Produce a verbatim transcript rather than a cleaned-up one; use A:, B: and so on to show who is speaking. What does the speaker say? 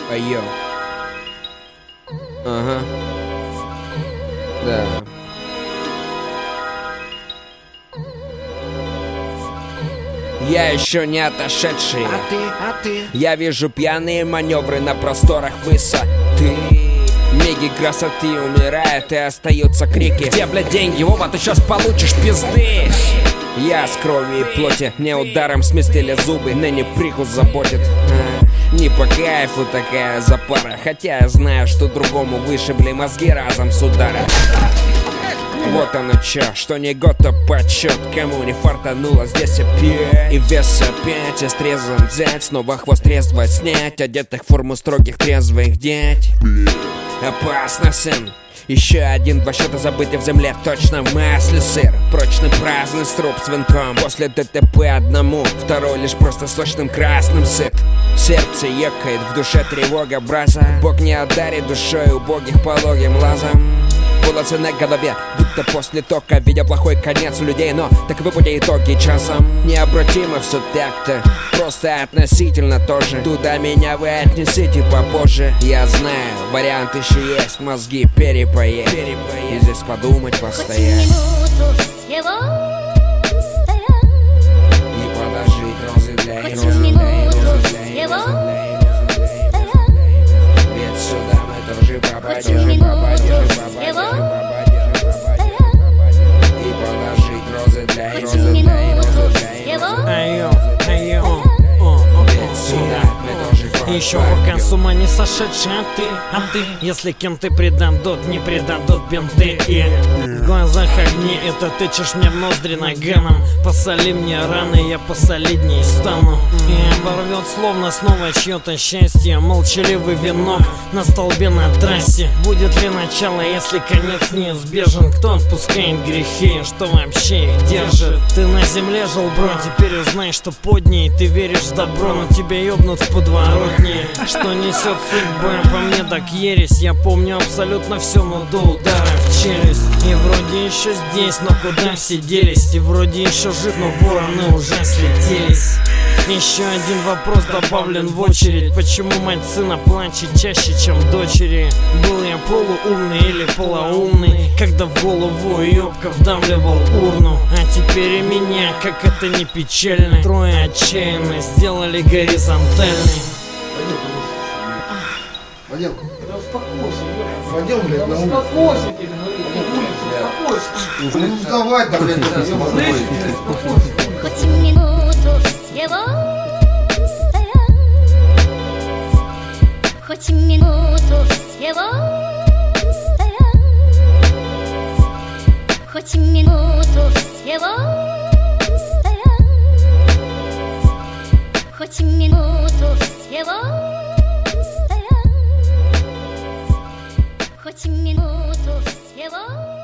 A: Айо. Ага. Да. Я еще не отошедший.
B: А ты, а ты?
A: Я вижу пьяные маневры на просторах высоты. Меги красоты умирают и остаются крики: где, блядь, деньги? Вова, ты сейчас получишь пизды. Я с кровью и плоти, мне ударом сместили зубы, ныне прикус заботит. а, Не по кайфу такая запара, хотя я знаю, что другому вышибли мозги разом с удара. Вот оно чё, что не год, то почет. Кому не фартануло, здесь опять. И вес опять истрезан взять, снова хвост трезво снять, одетых в форму строгих трезвых деть. Опасно, сын. Еще один, два счета забыты в земле, точно в масле сыр. Прочный праздный струп с венком. После ДТП одному, второй лишь просто сочным красным сыт. Сердце екает, в душе тревога браза. Бог не одарит душой убогих пологим лазом. Волосы на голове, будто после тока, видя плохой конец у людей, но таковы пути итоги часом. Необратимо все так-то, просто относительно тоже. Туда меня вы отнесите попозже. Я знаю, вариант еще есть, мозги перепоесть, и здесь подумать постоять. И положить розы для розы для розы для ведь сюда мы тоже попадем, попадем, попадем.
B: Еще пока с ума не сошедший, а ты, а ты, если кем ты предадут, не предадут бинты. И в глазах огни, это тычешь мне в ноздри наганом. Посоли мне раны, я посолидней стану. И оборвет словно снова чье-то счастье молчаливый венок на столбе на трассе. Будет ли начало, если конец неизбежен? Кто отпускает грехи, что вообще их держит? Ты на земле жил, бро, теперь узнай, что под ней. Ты веришь в добро, но тебя ёбнут в подворотне. Что несет судьба, по мне так ересь. Я помню абсолютно все, но до удара в челюсть. И вроде еще здесь, но куда все делись? И вроде еще жив, но вороны уже слетелись. Еще один вопрос добавлен в очередь: почему мать сына плачет чаще, чем дочери? Был я полуумный или полоумный, когда в голову ёбка вдавливал урну? А теперь и меня, как это не печально, трое отчаянно сделали горизонтальный.
C: Водил.
D: Да успокойся, Ёлка.
C: Водил, блядь, на улице.
D: Успокойся, тебе говорю, на улице, успокойся.
C: Ну вставай, да, блядь,
D: Слышишь, успокойся.
E: Хоть минуту всего стоять, хоть минуту всего стоять, хоть минуту всего стоять, хоть минуту всего стоять, хоть минуту всего.